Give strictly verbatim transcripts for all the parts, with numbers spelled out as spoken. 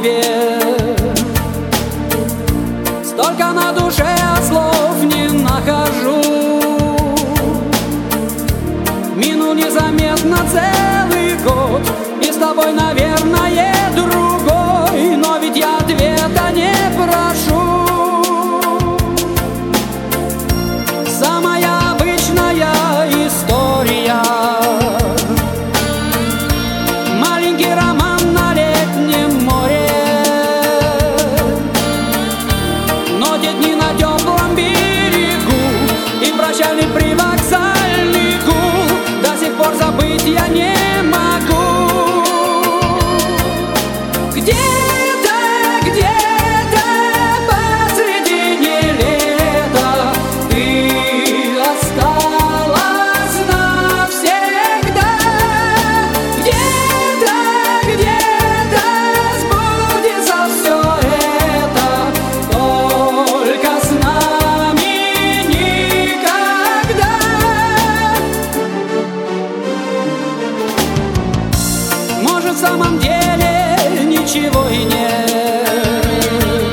ответ. Столько на душе я слов не нахожу. Минул незаметно целый год, и с тобой, наверное, другой, но ведь я ответа не прошу. Самая обычная история, маленький роман на летнем море, но те дни на теплом берегу и прощальный привокзальный гул до сих пор забыть я не могу. Где-то, где-то посредине лета ты осталась навсегда. Где-то, где-то сбудется все это, только с нами никогда. Может, в самом деле ничего и нет,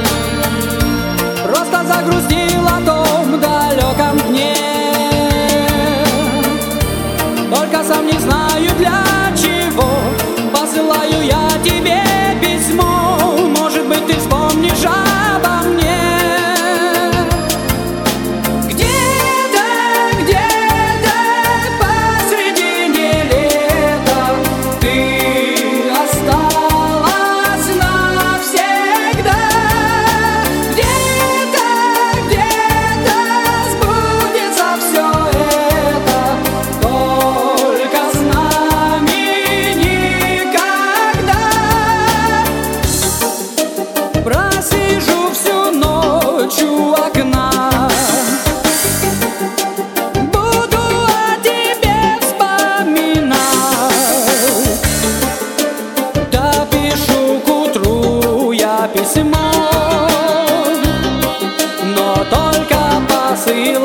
просто загрустил о том далеком дне. Только сам не знаю для чего посылаю я тебе письмо. Может быть, ты вспомнишь обо мне. Где-то, где-то посредине лета ты осталась навсегда. Где-то, где-то сбудется все это, только с нами никогда. Просижу всю ночь у окна, буду о тебе вспоминать, допишу к утру я письмо, но только посылаю